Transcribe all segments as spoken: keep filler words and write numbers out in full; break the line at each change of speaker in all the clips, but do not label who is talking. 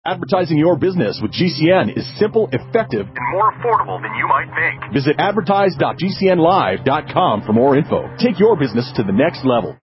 Advertising your business with G C N is simple, effective,
and more affordable than you might think.
Visit advertise dot g c n live dot com for more info. Take your business to the next level.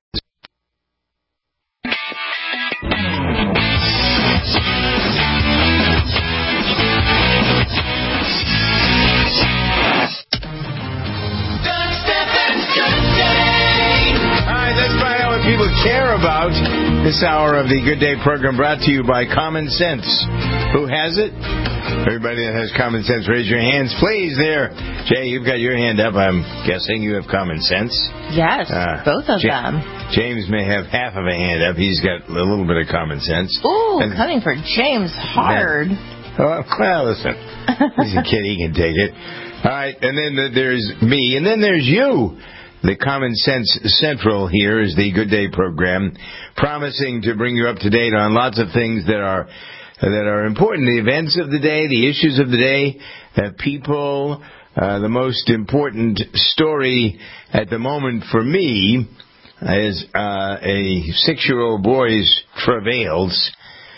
People care about this hour of the Good Day program, brought to you by Common Sense. Who has it? Everybody that has common sense, raise your hands, please. There, Jay, you've got your hand up. I'm guessing you have common sense.
Yes, uh, both of
J-
them.
James may have half of a hand up. He's got a little bit of common sense.
Ooh,
and,
coming for James hard.
Well, well, listen, he's a kid. He can take it. All right, and then there's me, and then there's you. The Common Sense Central here is the Good Day program, promising to bring you up to date on lots of things that are that are important, the events of the day, the issues of the day, that people. Uh, the most important story at the moment for me is uh, a six-year-old boy's travails,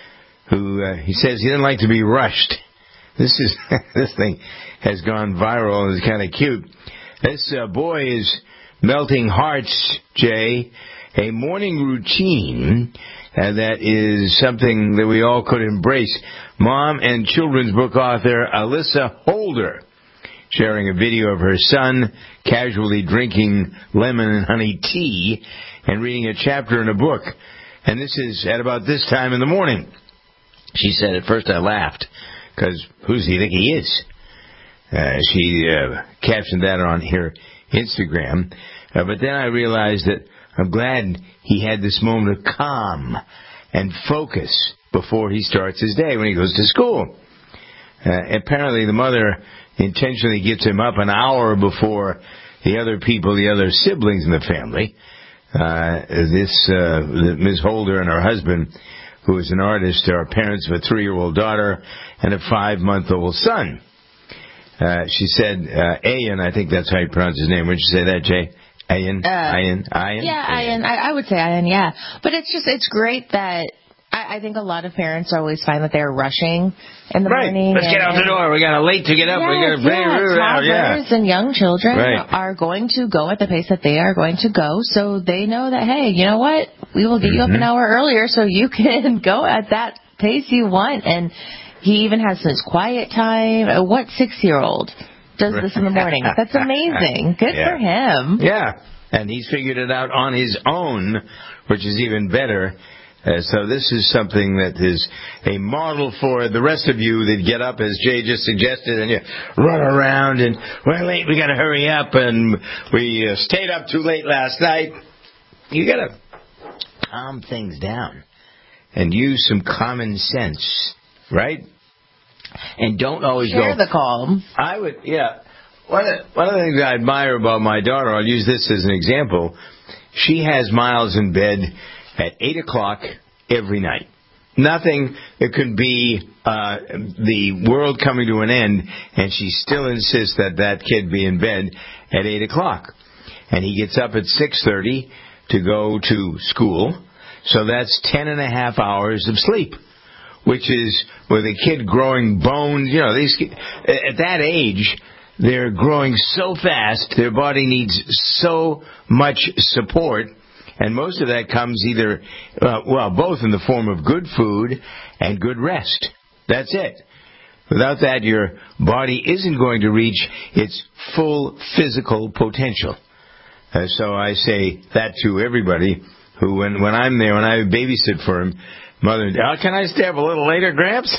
who uh, he says he doesn't like to be rushed. This is this thing has gone viral and is kind of cute. This uh, boy is melting hearts, Jay. A morning routine uh, that is something that we all could embrace. Mom and children's book author Alyssa Holder sharing a video of her son casually drinking lemon and honey tea and reading a chapter in a book. And this is at about this time in the morning. She said, at first I laughed, because who does he think he is? Uh, she uh, captioned that on her Instagram. Uh, but then I realized that I'm glad he had this moment of calm and focus before he starts his day when he goes to school. Uh, apparently the mother intentionally gets him up an hour before the other people, the other siblings in the family. Uh, this, uh, Miz Holder and her husband, who is an artist, are parents of a three-year-old daughter and a five-month-old son. Uh, she said, uh, Ayan, I think that's how you pronounce his name. Would you say that, Jay? Ayan?
Uh,
Ayan? Ayan?
Yeah, Ayan. I, I would say Ayan, yeah. But it's just, it's great that, I, I think a lot of parents always find that they're rushing in the
right.
morning.
Let's
and,
get out the door. We got a late to get up.
Yes,
we got to
yeah, toddlers
yeah.
and young children
right.
are going to go at the pace that they are going to go, so they know that, hey, you know what? We will get
mm-hmm.
you up an hour earlier so you can go at that pace you want. And he even has his quiet time. What six-year-old does this in the morning? That's amazing. Good
yeah.
for him.
Yeah. And he's figured it out on his own, which is even better. Uh, so this is something that is a model for the rest of you that get up, as Jay just suggested, and you run around and, we're late, we got to hurry up, and we uh, stayed up too late last night. You got to calm things down and use some common sense, right? And don't always
Share
go...
the calm.
I would, yeah. One of, one of the things I admire about my daughter, I'll use this as an example, she has Miles in bed at eight o'clock every night. Nothing, it could be uh, the world coming to an end, and she still insists that that kid be in bed at eight o'clock. And he gets up at six thirty to go to school, so that's ten and a half hours of sleep, which is with a kid growing bones. You know, these at that age, they're growing so fast, their body needs so much support, and most of that comes either, uh, well, both in the form of good food and good rest. That's it. Without that, your body isn't going to reach its full physical potential. Uh, so I say that to everybody who, when, when I'm there, when I babysit for him, mother, oh, can I stay up a little later, Gramps?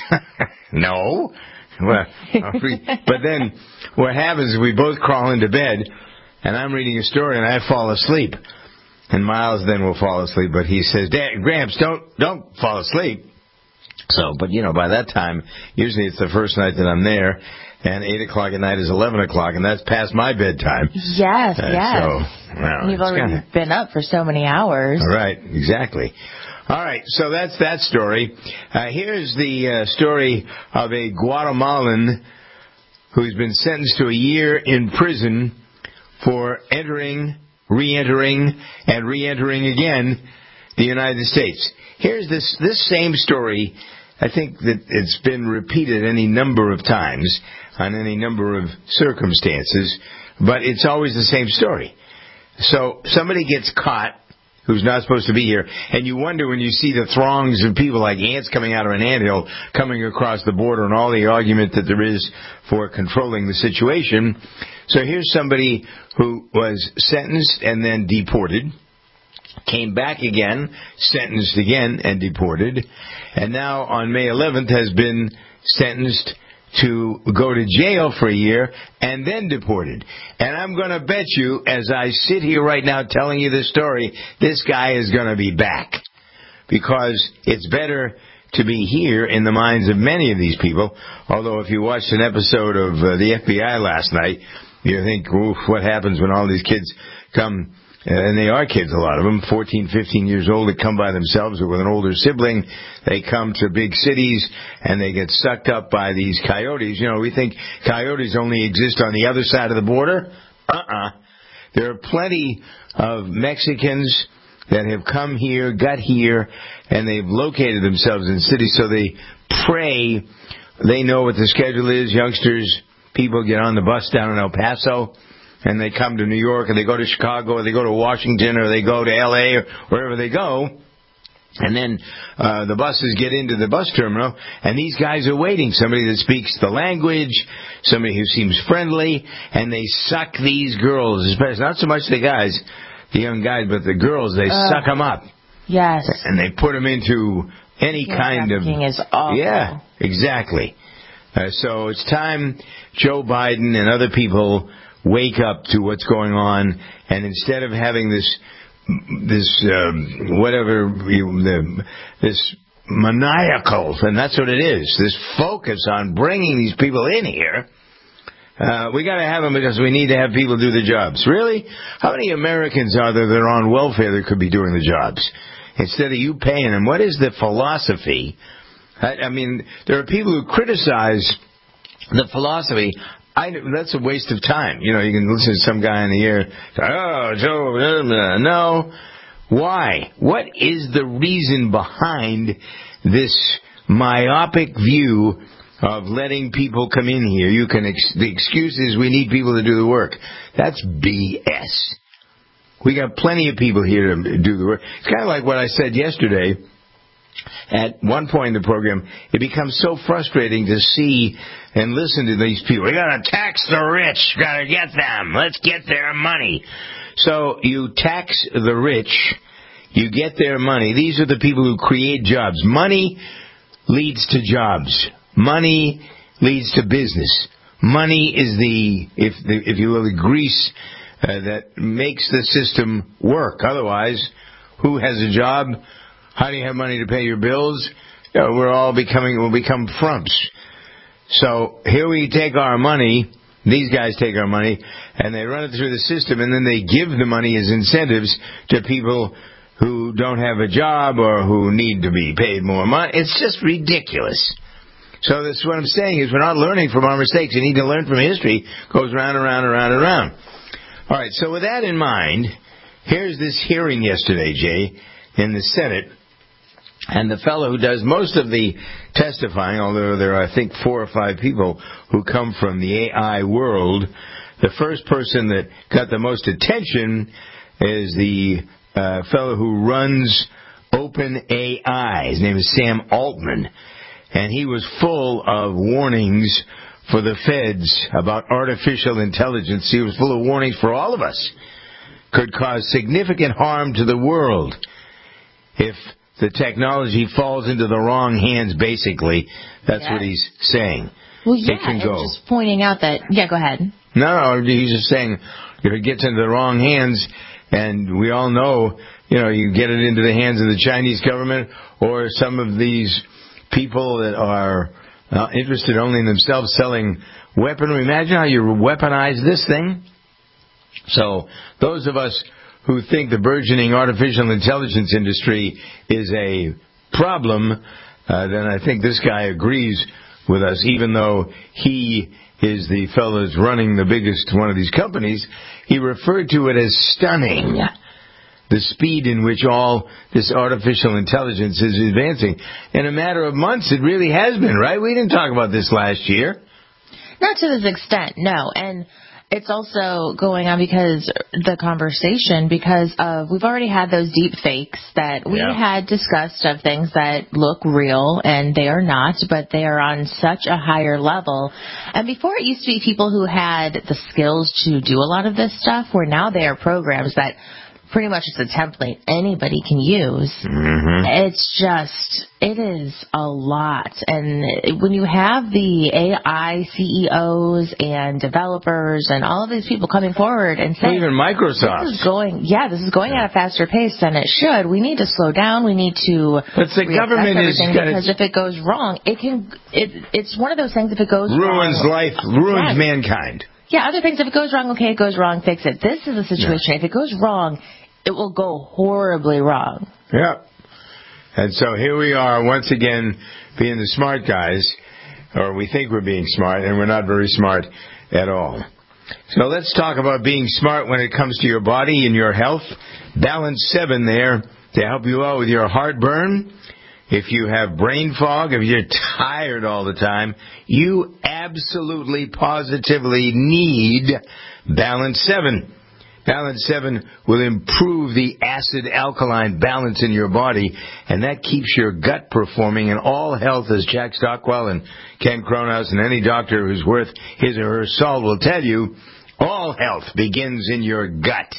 No. Well, but then what happens is we both crawl into bed, and I'm reading a story, and I fall asleep. And Miles then will fall asleep, but he says, Dad, Gramps, don't don't fall asleep. So, but, you know, by that time, usually it's the first night that I'm there, and eight o'clock at night is eleven o'clock, and that's past my bedtime.
Yes, uh, yes.
So, well,
you've already kinda... been up for so many hours.
Right, exactly. All right, so that's that story. Uh, here's the uh, story of a Guatemalan who's been sentenced to a year in prison for entering, re-entering, and re-entering again the United States. Here's this this same story I think that it's been repeated any number of times on any number of circumstances, but it's always the same story. So somebody gets caught who's not supposed to be here, and you wonder when you see the throngs of people like ants coming out of an anthill coming across the border and all the argument that there is for controlling the situation. So here's somebody who was sentenced and then deported, came back again, sentenced again and deported, and now on May eleventh has been sentenced to go to jail for a year and then deported. And I'm going to bet you, as I sit here right now telling you this story, this guy is going to be back. Because it's better to be here in the minds of many of these people. Although if you watched an episode of uh, the F B I last night, you think, oof, what happens when all these kids come, uh, and they are kids, a lot of them, fourteen, fifteen years old, that come by themselves or with an older sibling. They come to big cities and they get sucked up by these coyotes. You know, we think coyotes only exist on the other side of the border. Uh-uh. There are plenty of Mexicans that have come here, got here, and they've located themselves in cities, so they pray. They know what the schedule is. Youngsters, people get on the bus down in El Paso, and they come to New York, or they go to Chicago, or they go to Washington, or they go to L A, or wherever they go. And then uh, the buses get into the bus terminal, and these guys are waiting. Somebody that speaks the language, somebody who seems friendly, and they suck these girls, especially not so much the guys, the young guys, but the girls. They uh, suck them up.
Yes.
And they put them into any
yeah,
kind of.
Is awful.
Yeah, exactly. Uh, so it's time Joe Biden and other people wake up to what's going on, and instead of having this. This um, whatever you, the, this maniacal, and that's what it is. This focus on bringing these people in here. Uh, we got to have them because we need to have people do the jobs. Really, how many Americans are there that are on welfare that could be doing the jobs instead of you paying them? What is the philosophy? I, I mean, there are people who criticize the philosophy. I, that's a waste of time. You know, you can listen to some guy in the air, oh, Joe, no. Why? What is the reason behind this myopic view of letting people come in here? You can, ex- the excuse is we need people to do the work. That's B S. We got plenty of people here to do the work. It's kind of like what I said yesterday. At one point in the program, it becomes so frustrating to see and listen to these people. We got to tax the rich. Got to get them. Let's get their money. So you tax the rich. You get their money. These are the people who create jobs. Money leads to jobs. Money leads to business. Money is the, if the, if you will, the grease uh, that makes the system work. Otherwise, who has a job? How do you have money to pay your bills? You know, we're all becoming, we'll become frumps. So here we take our money, these guys take our money, and they run it through the system, and then they give the money as incentives to people who don't have a job or who need to be paid more money. It's just ridiculous. So that's what I'm saying is we're not learning from our mistakes. You need to learn from history. It goes round and round and round and round. All right, so with that in mind, here's this hearing yesterday, Jay, in the Senate. And the fellow who does most of the testifying, although there are, I think, four or five people who come from the A I world, the first person that got the most attention is the uh, fellow who runs OpenAI. His name is Sam Altman. And he was full of warnings for the feds about artificial intelligence. He was full of warnings for all of us. Could cause significant harm to the world if the technology falls into the wrong hands, basically. That's yeah. what he's saying.
Well, yeah,
it can
and
go.
just pointing out that, yeah, go ahead.
No, no, he's just saying if it gets into the wrong hands, and we all know, you know, you get it into the hands of the Chinese government or some of these people that are uh, interested only in themselves selling weaponry. Imagine how you weaponize this thing. So those of us who think the burgeoning artificial intelligence industry is a problem, uh, then I think this guy agrees with us, even though he is the fellow that's running the biggest one of these companies. He referred to it as stunning. the speed in which all this artificial intelligence is advancing. In a matter of months, it really has been, right? We didn't talk about this last year.
Not to this extent, no. And it's also going on because the conversation, because of, we've already had those deep fakes that we
Yeah.
had discussed of things that look real, and they are not, but they are on such a higher level. And before it used to be people who had the skills to do a lot of this stuff, where now they are programs that pretty much it's a template anybody can use.
Mm-hmm.
It's just, it is a lot. And when you have the A I C E Os and developers and all of these people coming forward and saying,
even Microsoft.
This is going, yeah, this is going
Yeah.
at a faster pace than it should. We need to slow down. We need to
But the
reassess
government is
everything,
gonna-
because if it goes wrong, it can, it, it's one of those things, if it goes
Ruins
wrong.
life, ruins
Yes.
mankind.
Yeah, other things, if it goes wrong, okay, it goes wrong, fix it. This is a situation, if it goes wrong, it will go horribly wrong.
Yeah. And so here we are once again being the smart guys, or we think we're being smart, and we're not very smart at all. So let's talk about being smart when it comes to your body and your health. Balance seven there to help you out with your heartburn. If you have brain fog, if you're tired all the time, you absolutely, positively need Balance seven. Balance seven will improve the acid-alkaline balance in your body, and that keeps your gut performing. And all health, as Jack Stockwell and Ken Kronos and any doctor who's worth his or her salt will tell you, all health begins in your gut.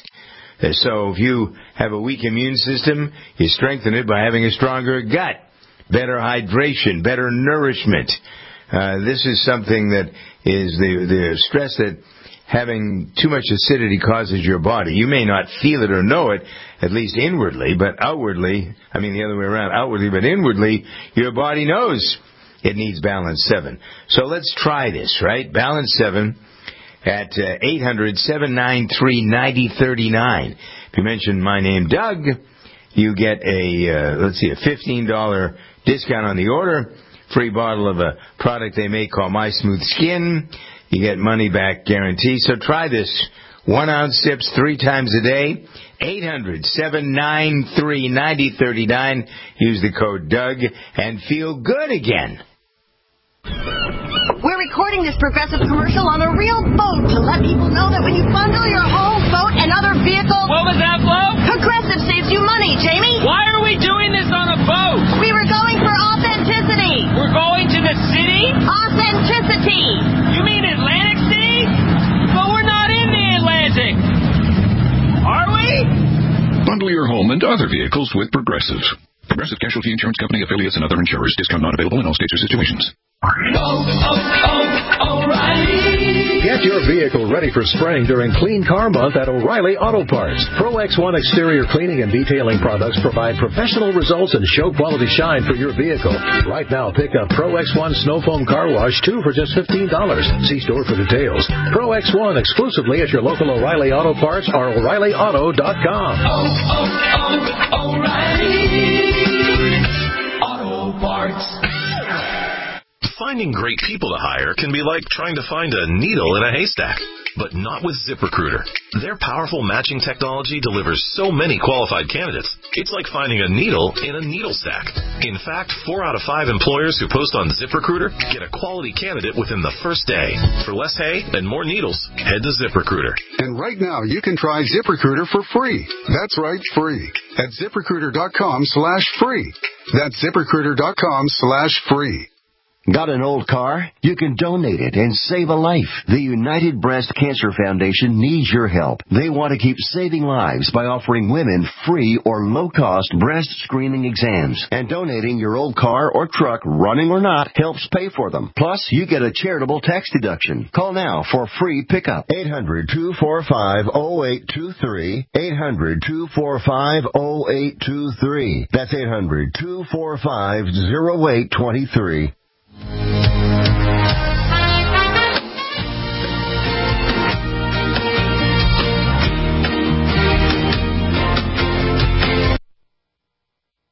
So if you have a weak immune system, you strengthen it by having a stronger gut, better hydration, better nourishment. Uh, this is something that is the, the stress that having too much acidity causes your body. You may not feel it or know it, at least inwardly, but outwardly, I mean the other way around, outwardly, but inwardly, your body knows it needs Balance seven. So let's try this, right? Balance seven at uh, eight hundred, seven nine three, nine zero three nine. If you mention my name, Doug, you get a, uh, let's see, a fifteen dollars discount on the order, free bottle of a product they make called My Smooth Skin. You get money back guarantee. So try this. One ounce sips three times a day. eight hundred, seven nine three, nine zero three nine. Use the code Doug and feel good again.
We're recording this Progressive commercial on a real boat to let people know that when you bundle your home, boat, and other vehicles...
What was that, Flo?
Progressive saves you money, Jamie.
Why are we doing this on a boat?
We were going for authenticity.
We're going to the city?
Authenticity.
You mean Atlantic City? But we're not in the Atlantic. Are we?
Bundle your home and other vehicles with Progressive. Progressive Casualty Insurance Company, affiliates, and other insurers. Discount not available in all states or situations.
Oh, oh, oh, O'Reilly.
Get your vehicle ready for spring during Clean Car Month at O'Reilly Auto Parts. Pro X one exterior cleaning and detailing products provide professional results and show quality shine for your vehicle. Right now, pick up Pro X one Snow Foam Car Wash two for just fifteen dollars. See store for details. Pro X one exclusively at your local O'Reilly Auto Parts or O'Reilly Auto dot com.
Oh, oh, oh, O'Reilly Auto Parts.
Finding great people to hire can be like trying to find a needle in a haystack. But not with ZipRecruiter. Their powerful matching technology delivers so many qualified candidates, it's like finding a needle in a needle stack. In fact, four out of five employers who post on ZipRecruiter get a quality candidate within the first day. For less hay and more needles, head to ZipRecruiter.
And right now, you can try ZipRecruiter for free. That's right, free. At ZipRecruiter.com slash free. That's ZipRecruiter.com slash free.
Got an old car? You can donate it and save a life. The United Breast Cancer Foundation needs your help. They want to keep saving lives by offering women free or low-cost breast screening exams. And donating your old car or truck, running or not, helps pay for them. Plus, you get a charitable tax deduction. Call now for free pickup. eight hundred, two four five, oh eight two three. eight hundred, two four five, oh eight two three. That's eight hundred, two four five, oh eight two three.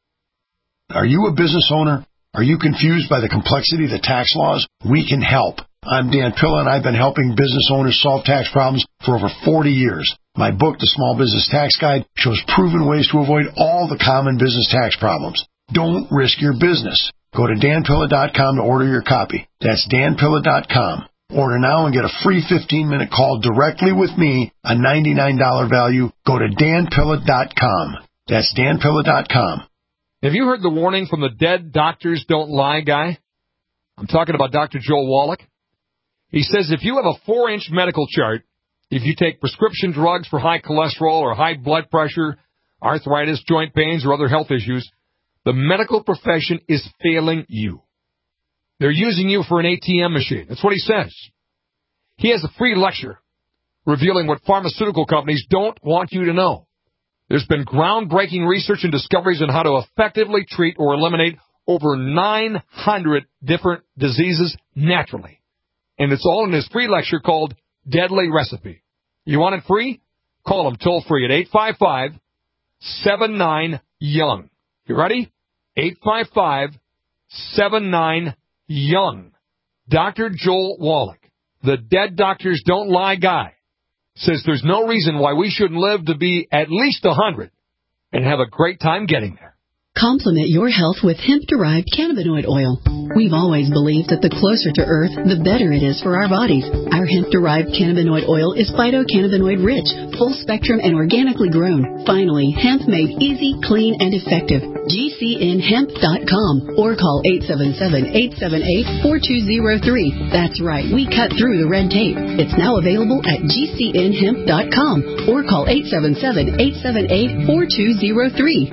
Are you a business owner? Are you confused by the complexity of the tax laws? We can help. I'm Dan Pilla, and I've been helping business owners solve tax problems for over forty years. My book, The Small Business Tax Guide, shows proven ways to avoid all the common business tax problems. Don't risk your business. Go to dan pilla dot com to order your copy. That's dan pilla dot com. Order now and get a free fifteen-minute call directly with me, a ninety-nine dollars value. Go to dan pilla dot com. That's dan pilla dot com.
Have you heard the warning from the Dead Doctors Don't Lie guy? I'm talking about Doctor Joel Wallach. He says if you have a four-inch medical chart, if you take prescription drugs for high cholesterol or high blood pressure, arthritis, joint pains, or other health issues, the medical profession is failing you. They're using you for an A T M machine. That's what he says. He has a free lecture revealing what pharmaceutical companies don't want you to know. There's been groundbreaking research and discoveries on how to effectively treat or eliminate over nine hundred different diseases naturally. And it's all in his free lecture called Deadly Recipe. You want it free? Call him toll free at eight five five, seven nine, young. You ready? eight five five, seven nine, young. Doctor Joel Wallach, the Dead Doctors Don't Lie guy, says there's no reason why we shouldn't live to be at least one hundred and have a great time getting there.
Complement your health with hemp-derived cannabinoid oil. We've always believed that the closer to Earth, the better it is for our bodies. Our hemp-derived cannabinoid oil is phytocannabinoid-rich, full-spectrum, and organically grown. Finally, hemp made easy, clean, and effective. G C N hemp dot com or call eight seven seven, eight seven eight, four two zero three. That's right, we cut through the red tape. It's now available at G C N hemp dot com or call eight seven seven, eight seven eight, four two zero three.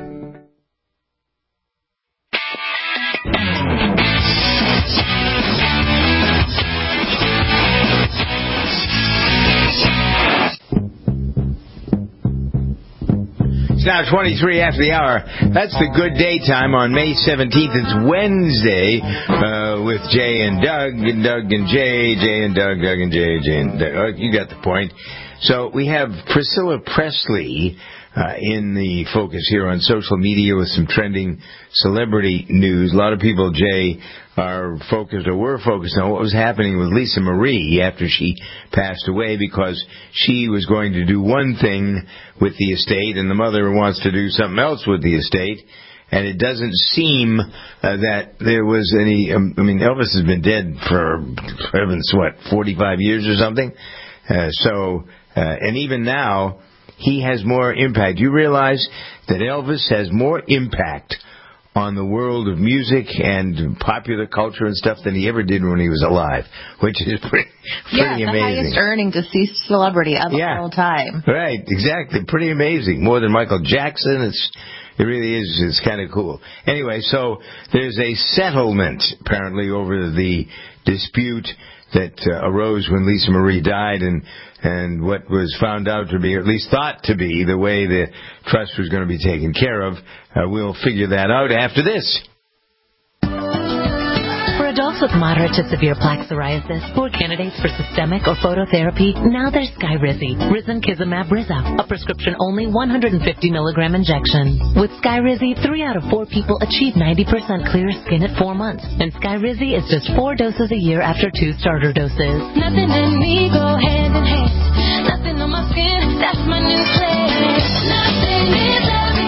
Now twenty-three after the hour. That's the good day time on May seventeenth. It's Wednesday uh, with Jay and Doug, and Doug and Jay, Jay and Doug, Doug and Jay, Jay and Doug. Oh, you got the point. So we have Priscilla Presley uh, in the focus here on social media with some trending celebrity news. A lot of people, Jay, are focused or were focused on what was happening with Lisa Marie after she passed away, because she was going to do one thing with the estate and the mother wants to do something else with the estate. And it doesn't seem uh, that there was any, um, I mean, Elvis has been dead for, for heavens, what, forty-five years or something? Uh, so, uh, and even now, he has more impact. You realize that Elvis has more impact on the world of music and popular culture and stuff than he ever did when he was alive, which is pretty, pretty
yeah,
amazing.
Yeah, the highest earning deceased celebrity of
yeah.
all time.
Right, exactly. Pretty amazing. More than Michael Jackson. It's It really is. It's kind of cool. Anyway, so there's a settlement, apparently, over the dispute that uh, arose when Lisa Marie died, and and what was found out to be, or at least thought to be, the way the trust was going to be taken care of. Uh, we'll figure that out after this.
For adults with moderate to severe plaque psoriasis or candidates for systemic or phototherapy, now there's Skyrizi, Risankizumab Rizzo, a prescription-only one hundred fifty milligram injection. With Skyrizi, three out of four people achieve ninety percent clear skin at four months, and Skyrizi is just four doses a year after two starter doses.
Nothing in me go hand in hand. Nothing on my skin, that's my new plan. Nothing is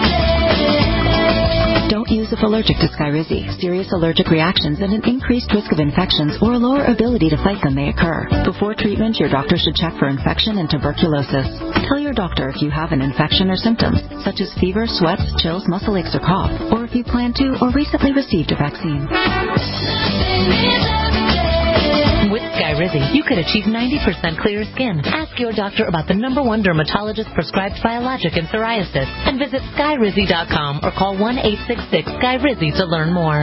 Don't use if allergic to Skyrizi. Serious allergic reactions and an increased risk of infections or a lower ability to fight them may occur. Before treatment, your doctor should check for infection and tuberculosis. Tell your doctor if you have an infection or symptoms, such as fever, sweats, chills, muscle aches, or cough, or if you plan to or recently received a vaccine.
With Skyrizi, you could achieve ninety percent clear skin. Ask your doctor about the number one dermatologist-prescribed biologic in psoriasis and visit Skyrizi dot com or call one eight six six, S K Y R I Z Y to learn more.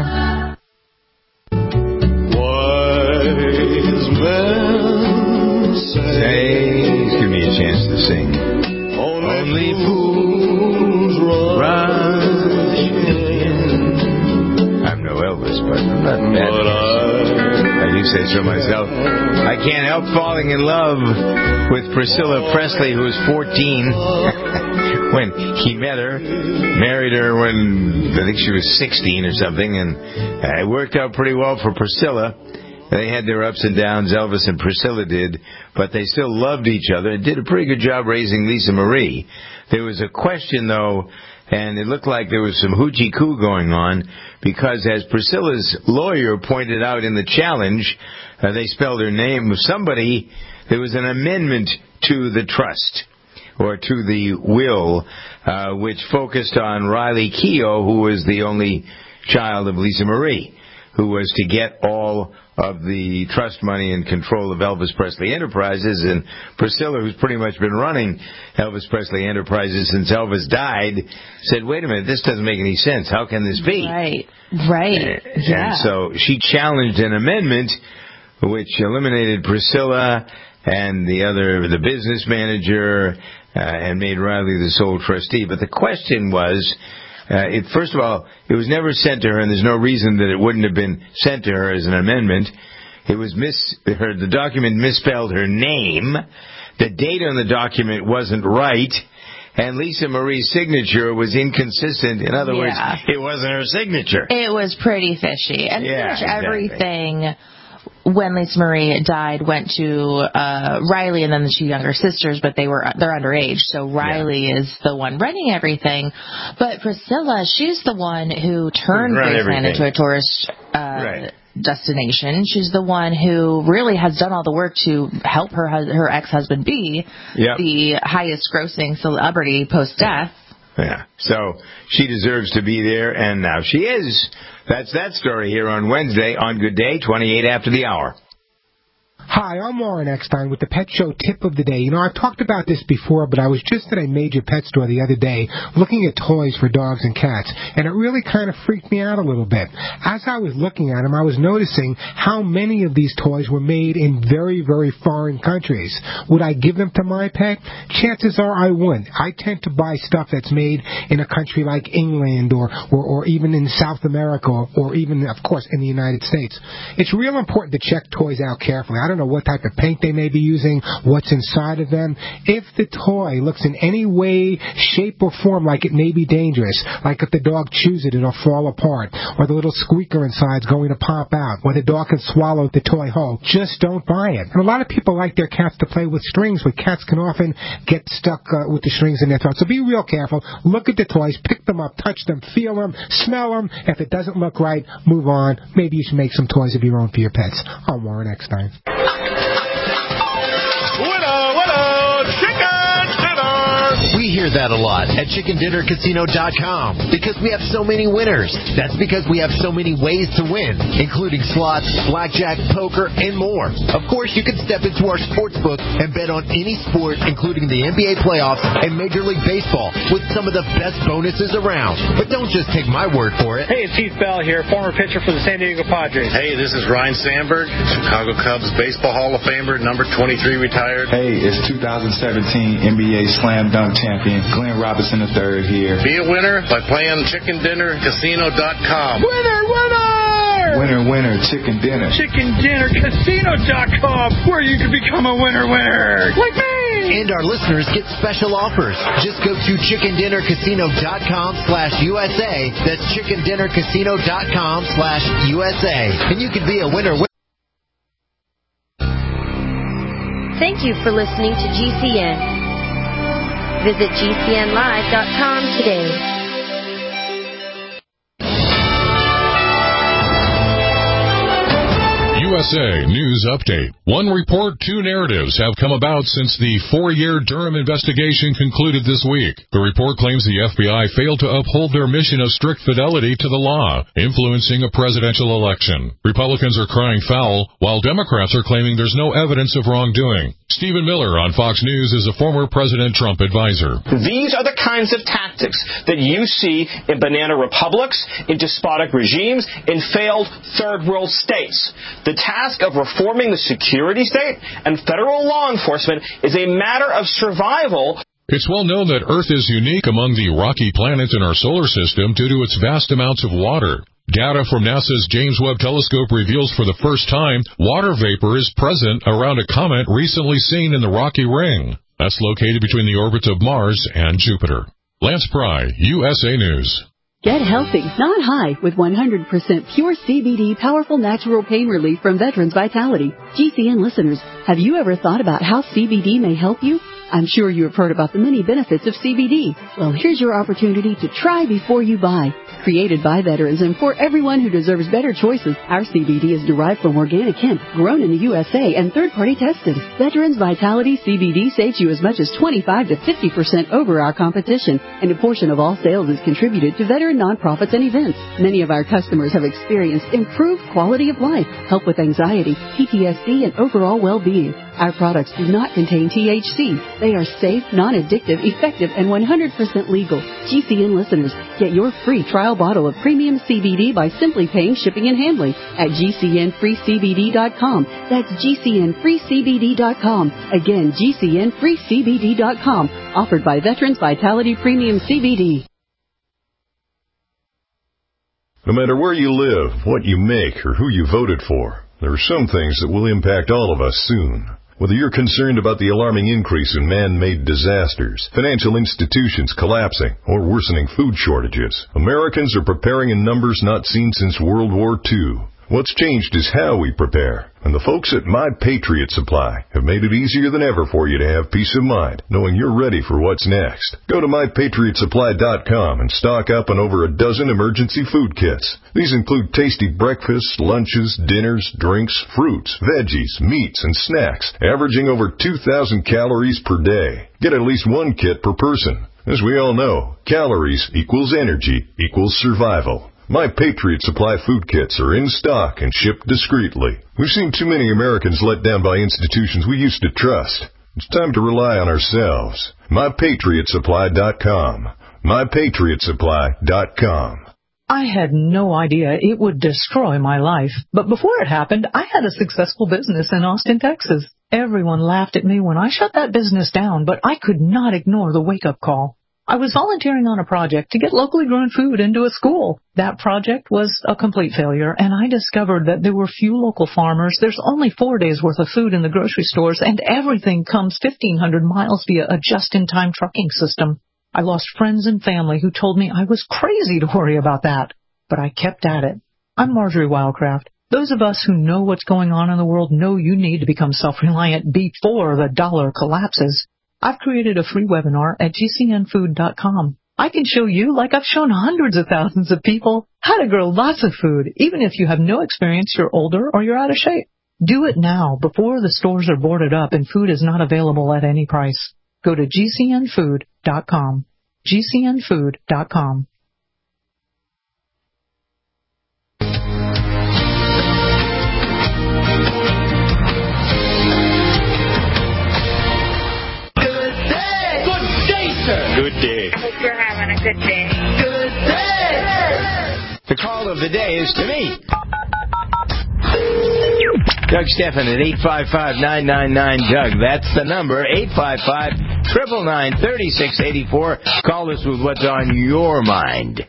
Wise men say, give me a chance to sing. Only fools rush in. I'm no Elvis, but I'm not bad. I do say so myself. I can't help falling in love with Priscilla Presley, who was fourteen when he met her, married her when I think she was sixteen or something, and it worked out pretty well for Priscilla. They had their ups and downs, Elvis and Priscilla did, but they still loved each other and did a pretty good job raising Lisa Marie. There was a question, though, and it looked like there was some hoochie-coo going on, because as Priscilla's lawyer pointed out in the challenge, uh, they spelled her name of somebody, there was an amendment to the trust, or to the will, uh, which focused on Riley Keough, who was the only child of Lisa Marie, who was to get all of the trust money and control of Elvis Presley Enterprises. And Priscilla, who's pretty much been running Elvis Presley Enterprises since Elvis died, said, wait a minute, this doesn't make any sense. How can this be?
Right, right.
And,
yeah.
and so she challenged an amendment which eliminated Priscilla and the other, the business manager, uh, and made Riley the sole trustee. But the question was, Uh, it, first of all, it was never sent to her, and there's no reason that it wouldn't have been sent to her as an amendment. It was mis- her, the document misspelled her name. The date on the document wasn't right. And Lisa Marie's signature was inconsistent. In other
yeah.
words, it wasn't her signature.
It was pretty fishy. And
yeah,
pretty much
exactly.
everything when Lisa Marie died went to uh Riley and then the two younger sisters, but they were they're underage, so Riley yeah. is the one running everything. But Priscilla, she's the one who turned Graceland into a tourist uh right. destination. She's the one who really has done all the work to help her her ex-husband be yep. the highest grossing celebrity post-death.
Yeah, so she deserves to be there, and now she is. That's that story here on Wednesday on Good Day, twenty-eight after the hour.
Hi, I'm Warren Eckstein with the Pet Show Tip of the Day. You know, I've talked about this before, but I was just at a major pet store the other day looking at toys for dogs and cats, and it really kind of freaked me out a little bit. As I was looking at them, I was noticing how many of these toys were made in very, very foreign countries. Would I give them to my pet? Chances are I wouldn't. I tend to buy stuff that's made in a country like England or, or, or even in South America or, or even, of course, in the United States. It's real important to check toys out carefully. I don't know what type of paint they may be using, what's inside of them. If the toy looks in any way, shape, or form like it may be dangerous, like if the dog chews it, it'll fall apart, or the little squeaker inside's going to pop out, or the dog can swallow the toy whole, just don't buy it. And a lot of people like their cats to play with strings, but cats can often get stuck uh, with the strings in their throat. So be real careful. Look at the toys, pick them up, touch them, feel them, smell them. If it doesn't look right, move on. Maybe you should make some toys of your own for your pets. I'm Warren Eckstein.
We hear that a lot at chicken dinner casino dot com because we have so many winners. That's because we have so many ways to win, including slots, blackjack, poker, and more. Of course, you can step into our sports book and bet on any sport, including the N B A playoffs and Major League Baseball, with some of the best bonuses around. But don't just take my word for it.
Hey, it's Heath Bell here, former pitcher for the San Diego Padres.
Hey, this is Ryan Sandberg, Chicago Cubs Baseball Hall of Famer, number twenty-three retired.
Hey, it's two thousand seventeen N B A Slam Dunk champion Glenn Robinson the third here.
Be a winner by playing chicken dinner casino dot com.
Winner, winner!
Winner, winner, chicken dinner.
chicken dinner casino dot com, where you can become a winner, winner. Like me!
And our listeners get special offers. Just go to chicken dinner casino dot com slash U S A. That's chicken dinner casino dot com slash U S A. And you can be a winner, winner.
Thank you for listening to G C N. Visit G C N live dot com today.
U S A News Update. One report, two narratives have come about since the four-year Durham investigation concluded this week. The report claims the F B I failed to uphold their mission of strict fidelity to the law, influencing a presidential election. Republicans are crying foul, while Democrats are claiming there's no evidence of wrongdoing. Stephen Miller on Fox News is a former President Trump advisor.
These are the kinds of tactics that you see in banana republics, in despotic regimes, in failed third world states. The task of reforming the security state and federal law enforcement is a matter of survival.
It's well known that Earth is unique among the rocky planets in our solar system due to its vast amounts of water. Data from NASA's James Webb Telescope reveals for the first time water vapor is present around a comet recently seen in the Rocky Ring. That's located between the orbits of Mars and Jupiter. Lance Pry, U S A News.
Get healthy, not high, with one hundred percent pure C B D powerful natural pain relief from Veterans Vitality. G C N listeners, have you ever thought about how C B D may help you? I'm sure you have heard about the many benefits of C B D. Well, here's your opportunity to try before you buy. Created by veterans and for everyone who deserves better choices, our C B D is derived from organic hemp, grown in the U S A, and third-party tested. Veterans Vitality C B D saves you as much as twenty-five to fifty percent over our competition, and a portion of all sales is contributed to veteran nonprofits and events. Many of our customers have experienced improved quality of life, help with anxiety, P T S D, and overall well-being. Our products do not contain T H C. They are safe, non-addictive, effective, and one hundred percent legal. G C N listeners, get your free trial bottle of premium C B D by simply paying shipping and handling at G C N free C B D dot com. That's G C N free C B D dot com. Again, G C N free C B D dot com. Offered by Veterans Vitality Premium C B D.
No matter where you live, what you make, or who you voted for, there are some things that will impact all of us soon. Whether you're concerned about the alarming increase in man-made disasters, financial institutions collapsing, or worsening food shortages, Americans are preparing in numbers not seen since World War Two. What's changed is how we prepare, and the folks at My Patriot Supply have made it easier than ever for you to have peace of mind, knowing you're ready for what's next. Go to my patriot supply dot com and stock up on over a dozen emergency food kits. These include tasty breakfasts, lunches, dinners, drinks, fruits, veggies, meats, and snacks, averaging over two thousand calories per day. Get at least one kit per person. As we all know, calories equals energy equals survival. My Patriot Supply food kits are in stock and shipped discreetly. We've seen too many Americans let down by institutions we used to trust. It's time to rely on ourselves. my patriot supply dot com. my patriot supply dot com.
I had no idea it would destroy my life. But before it happened, I had a successful business in Austin, Texas. Everyone laughed at me when I shut that business down, but I could not ignore the wake-up call. I was volunteering on a project to get locally grown food into a school. That project was a complete failure, and I discovered that there were few local farmers. There's only four days' worth of food in the grocery stores, and everything comes fifteen hundred miles via a just-in-time trucking system. I lost friends and family who told me I was crazy to worry about that, but I kept at it. I'm Marjorie Wildcraft. Those of us who know what's going on in the world know you need to become self-reliant before the dollar collapses. I've created a free webinar at G C N food dot com. I can show you, like I've shown hundreds of thousands of people, how to grow lots of food, even if you have no experience, you're older, or you're out of shape. Do it now, before the stores are boarded up and food is not available at any price. Go to G C N food dot com. G C N food dot com.
Good day.
Hope you're having a good day.
Good day. The call of the day is to me. Doug Stephan at eight five five, nine nine nine, Doug. That's the number, eight five five, nine nine nine, three six eight four. Call us with what's on your mind.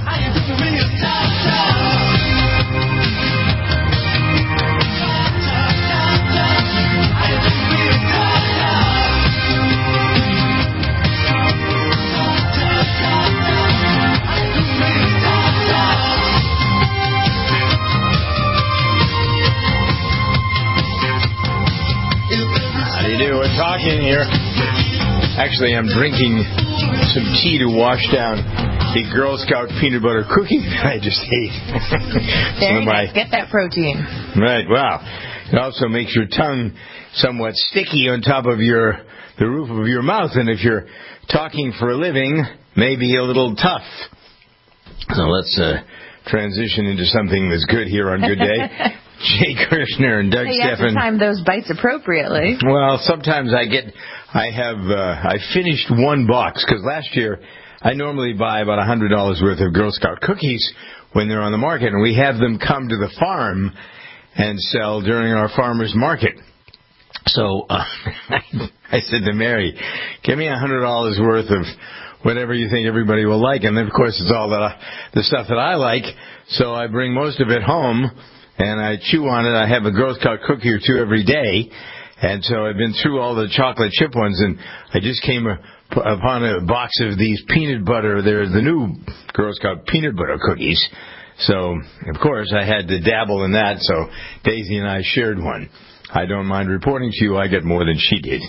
We're talking here. Actually, I'm drinking some tea to wash down the Girl Scout peanut butter cookie I just ate.
Very nice. Get that protein.
Right. Wow. It also makes your tongue somewhat sticky on top of your the roof of your mouth, and if you're talking for a living, maybe a little tough. So let's uh, transition into something that's good here on Good Day. Jay Kirshner and Doug
hey,
Stephan.
You have to time those bites appropriately.
Well, sometimes I get, I have, uh, I finished one box, because last year I normally buy about one hundred dollars worth of Girl Scout cookies when they're on the market, and we have them come to the farm and sell during our farmer's market. So uh, I said to Mary, give me one hundred dollars worth of whatever you think everybody will like, and then, of course, it's all that I, the stuff that I like, so I bring most of it home. And I chew on it. I have a Girl Scout cookie or two every day. And so I've been through all the chocolate chip ones, and I just came upon a box of these peanut butter. They're the new Girl Scout peanut butter cookies. So, of course, I had to dabble in that, so Daisy and I shared one. I don't mind reporting to you I get more than she did.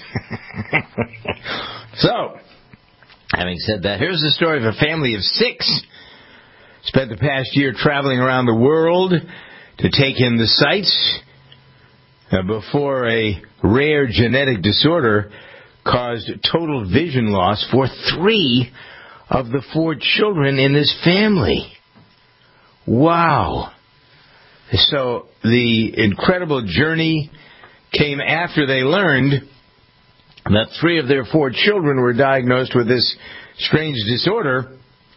So, having said that, here's the story of a family of six. Spent the past year traveling around the world to take in the sights uh, before a rare genetic disorder caused total vision loss for three of the four children in this family. Wow. So the incredible journey came after they learned that three of their four children were diagnosed with this strange disorder.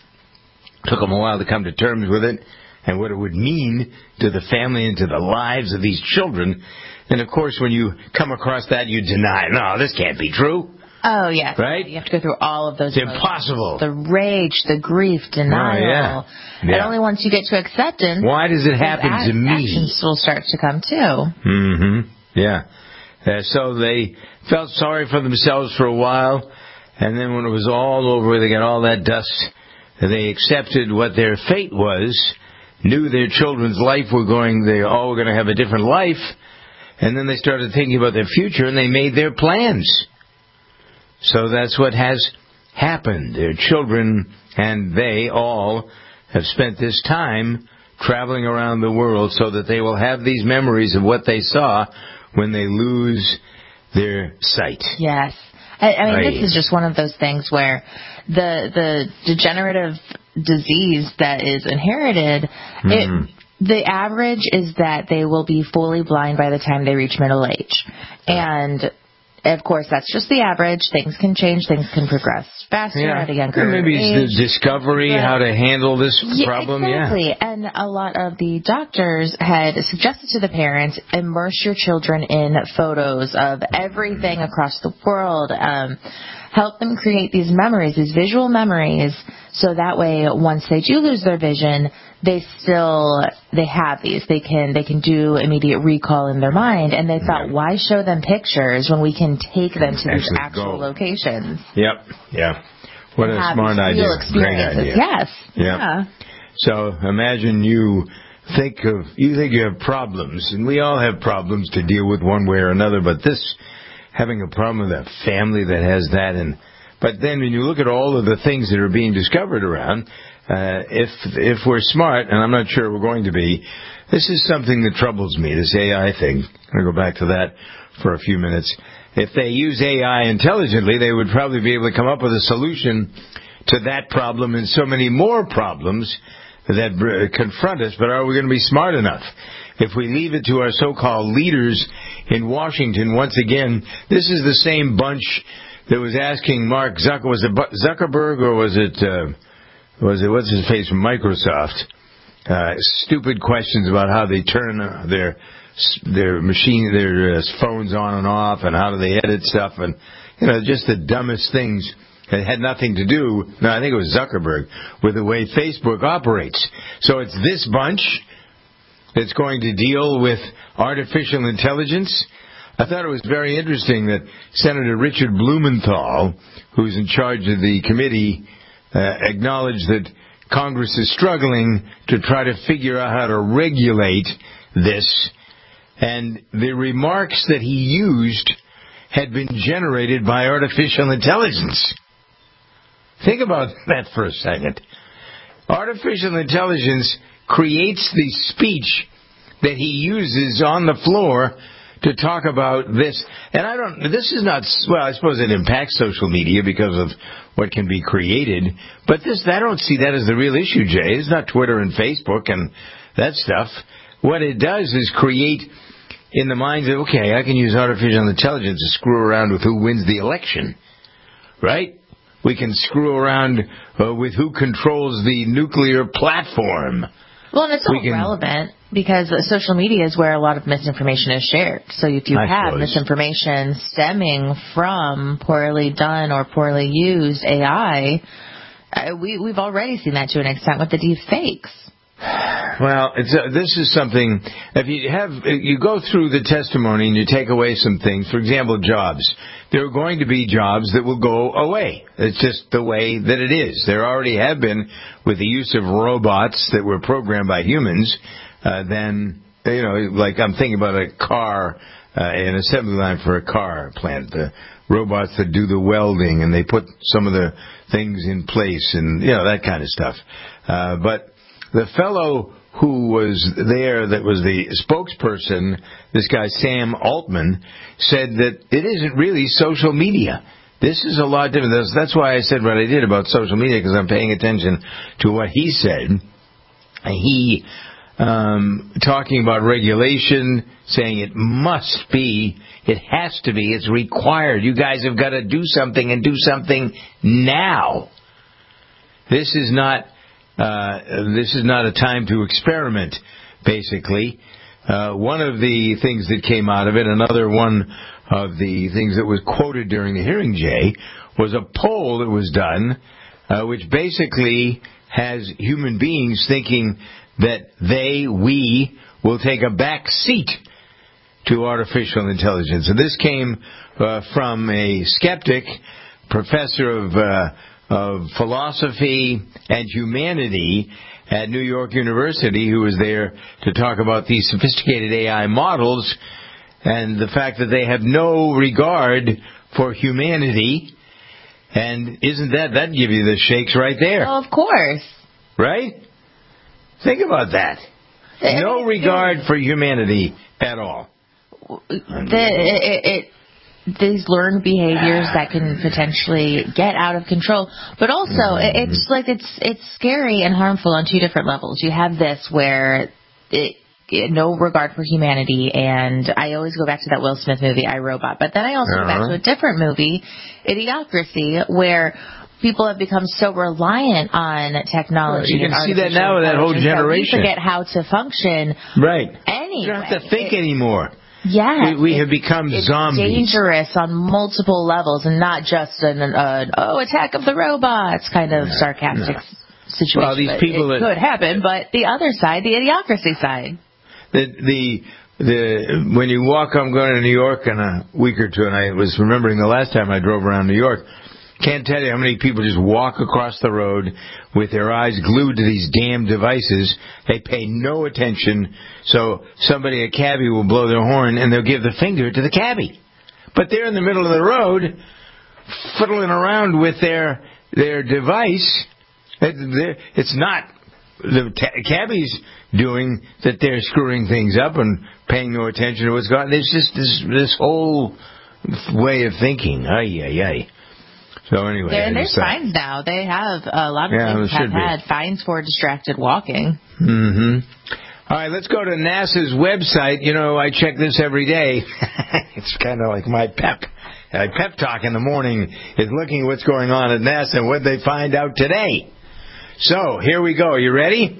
Took them a while to come to terms with it and what it would mean to the family and to the lives of these children. And, of course, when you come across that, you deny, no, this can't be true.
Oh, yes.
Right?
You have to go through all of those
It's
emotions.
impossible.
The rage, the grief, denial.
Oh, yeah.
And
Yeah.
only once you get to acceptance...
Why does it
those
happen
act-
to me?
Actions will start to come, too.
Mm-hmm. Yeah. Uh, so they felt sorry for themselves for a while, and then when it was all over, they got all that dust, they accepted what their fate was, knew their children's life were going, they all were going to have a different life, and then they started thinking about their future, and they made their plans. So that's what has happened. Their children and they all have spent this time traveling around the world so that they will have these memories of what they saw when they lose their sight.
Yes. I, I mean,
Right.
this is just one of those things where the the degenerative disease that is inherited,
Mm-hmm.
it, the average is that they will be fully blind by the time they reach middle age. And, of course, that's just the average. Things can change. Things can progress faster
Yeah.
at a younger
And maybe
age.
it's the discovery,
But-
how to handle this
Yeah,
problem.
exactly. And a lot of the doctors had suggested to the parents, immerse your children in photos of everything across the world. Um, help them create these memories, these visual memories, so that way, once they do lose their vision, they still they have these. They can they can do immediate recall in their mind. And they thought, why show them pictures when we can take them to these
Actually
actual
go.
locations?
Yep. Yeah. What a
Have
smart
these
idea.
real
Great
experiences.
idea.
Yes.
Yep.
Yeah.
So imagine you think of you think you have problems, and we all have problems to deal with one way or another. But this, having a problem with a family that has that, and but then when you look at all of the things that are being discovered around, uh, if if we're smart, and I'm not sure we're going to be, this is something that troubles me. This A I thing. I'm going to go back to that for a few minutes. If they use A I intelligently, they would probably be able to come up with a solution to that problem and so many more problems that uh, confront us. But are we going to be smart enough? If we leave it to our so-called leaders in Washington, once again, this is the same bunch that was asking Mark Zucker, was it Zuckerberg or was it, uh, was it, what's his face from Microsoft? Uh, stupid questions about how they turn their their machine, their uh, phones on and off, and how do they edit stuff, and you know, just the dumbest things that had nothing to do. No, I think it was Zuckerberg with the way Facebook operates. So it's this bunch that's going to deal with artificial intelligence. I thought it was very interesting that Senator Richard Blumenthal, who's in charge of the committee, uh, acknowledged that Congress is struggling to try to figure out how to regulate this. And the remarks that he used had been generated by artificial intelligence. Think about that for a second. Artificial intelligence creates the speech that he uses on the floor to talk about this. And I don't, this is not, well, I suppose it impacts social media because of what can be created. But this, I don't see that as the real issue, Jay. It's not Twitter and Facebook and that stuff. What it does is create in the minds of, okay, I can use artificial intelligence to screw around with who wins the election, right? We can screw around uh, with who controls the nuclear platform.
Well, and it's
We
all
can-
relevant because uh, social media is where a lot of misinformation is shared. So if you
I
have
suppose.
misinformation stemming from poorly done or poorly used A I, uh, we, we've already seen that to an extent with the deep fakes.
Well, it's uh, this is something. If you have, you go through the testimony and you take away some things. For example, jobs. There are going to be jobs that will go away. It's just the way that it is. There already have been with the use of robots that were programmed by humans. Uh, then you know, like I'm thinking about a car, uh, an assembly line for a car plant. The robots that do the welding and they put some of the things in place and you know that kind of stuff. Uh, but the fellow who was there that was the spokesperson, this guy Sam Altman, said that it isn't really social media. This is a lot different. That's, that's why I said what I did about social media, because I'm paying attention to what he said. He, um, talking about regulation, saying it must be, it has to be, it's required. You guys have got to do something and do something now. This is not... Uh, this is not a time to experiment, basically. Uh, one of the things that came out of it, another one of the things that was quoted during the hearing, Jay, was a poll that was done, uh, which basically has human beings thinking that they, we, will take a back seat to artificial intelligence. And this came uh, from a skeptic, professor of... Uh, of philosophy and humanity at New York University, who was there to talk about these sophisticated A I models and the fact that they have no regard for humanity. And isn't that, that'd give you the shakes right there.
Oh, of course.
Right? Think about that. No regard for humanity at all.
The, it, it, these learned behaviors that can potentially get out of control, but also it's like it's it's scary and harmful on two different levels. You have this where it, it, no regard for humanity, and I always go back to that Will Smith movie, I, Robot. But then I also uh-huh. go back to a different movie, Idiocracy, where people have become so reliant on technology.
You can
and
see that now with that whole generation.
That we forget how to function.
Right.
Anyway,
you don't have to think it, anymore.
Yeah,
we, we have become
it's
zombies.
It's dangerous on multiple levels, and not just an uh, oh attack of the robots kind of no, sarcastic no. situation.
Well, these people
it
that,
could happen, but the other side, the idiocracy side.
The the the when you walk, I'm going to New York in a week or two, and I was remembering the last time I drove around New York. Can't tell you how many people just walk across the road with their eyes glued to these damn devices. They pay no attention. So somebody, a cabbie, will blow their horn and they'll give the finger to the cabbie. But they're in the middle of the road, fiddling around with their their device. It's not the cabbie's doing that. They're screwing things up and paying no attention to what's going on. There's just this this whole way of thinking. Ay, ay, ay. So anyway,
there, there's uh, fines now. They have a lot of
yeah,
things have
be.
had fines for distracted walking.
Mm-hmm. All right, let's go to NASA's website. You know, I check this every day. It's kind of like my pep. My pep talk in the morning is looking at what's going on at NASA and what they find out today. So here we go. You ready?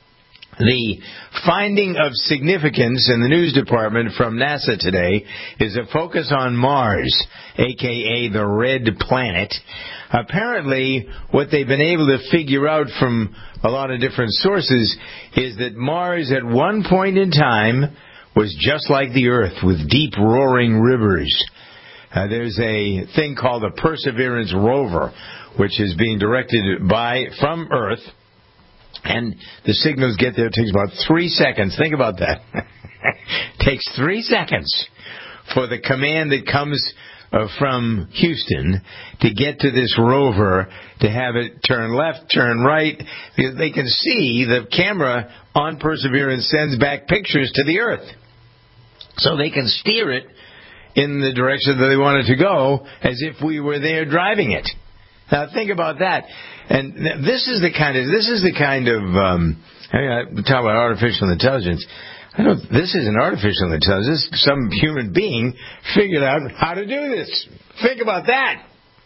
The finding of significance in the news department from NASA today is a focus on Mars, a k a the red planet. Apparently, what they've been able to figure out from a lot of different sources is that Mars at one point in time was just like the Earth with deep roaring rivers. Uh, there's a thing called the Perseverance rover, which is being directed by from Earth. And the signals get there. It takes about three seconds. Think about that. It takes three seconds for the command that comes uh, from Houston to get to this rover, to have it turn left, turn right. They can see the camera on Perseverance sends back pictures to the Earth. So they can steer it in the direction that they want it to go as if we were there driving it. Now think about that. And this is the kind of this is the kind of um, I mean, talk about artificial intelligence. I don't. This isn't artificial intelligence. Some human being figured out how to do this. Think about that.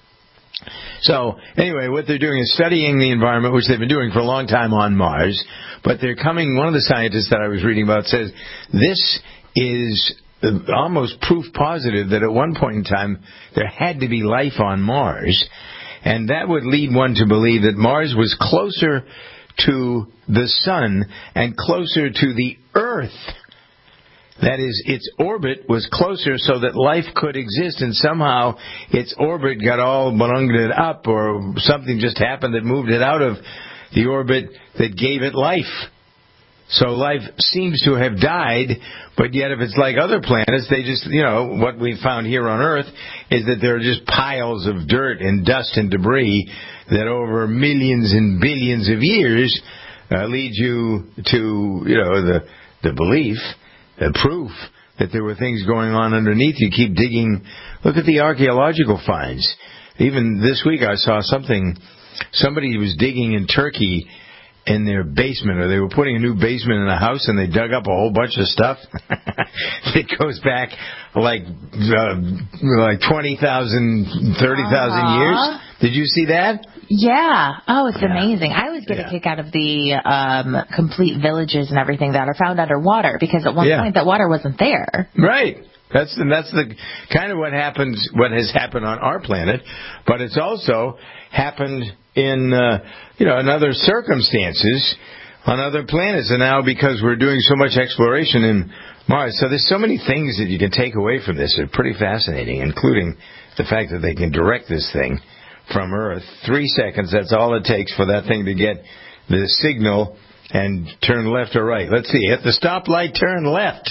So anyway, what they're doing is studying the environment, which they've been doing for a long time on Mars. But they're coming. One of the scientists that I was reading about says this is almost proof positive that at one point in time there had to be life on Mars. And that would lead one to believe that Mars was closer to the sun and closer to the Earth. That is, its orbit was closer so that life could exist, and somehow its orbit got all bunged up, or something just happened that moved it out of the orbit that gave it life. So life seems to have died, but yet if it's like other planets, they just, you know, what we found here on Earth is that there are just piles of dirt and dust and debris that over millions and billions of years uh, lead you to, you know, the the belief, the proof that there were things going on underneath. You keep digging. Look at the archaeological finds. Even this week I saw something, somebody was digging in Turkey in their basement, or they were putting a new basement in a house, and they dug up a whole bunch of stuff. It goes back like uh, like twenty thousand, thirty thousand uh-huh. years. Did you see that?
Yeah. Oh, it's
yeah.
amazing. I always get
yeah.
a kick out of the um, complete villages and everything that are found underwater, because at one
yeah.
point that water wasn't there.
Right. That's and that's the kind of what happens, what has happened on our planet, but it's also happened in uh, you know in other circumstances on other planets, and now because we're doing so much exploration in Mars, so there's so many things that you can take away from this. They're pretty fascinating, including the fact that they can direct this thing from Earth. Three seconds, that's all it takes for that thing to get the signal and turn left or right. Let's see, at the stoplight, turn left.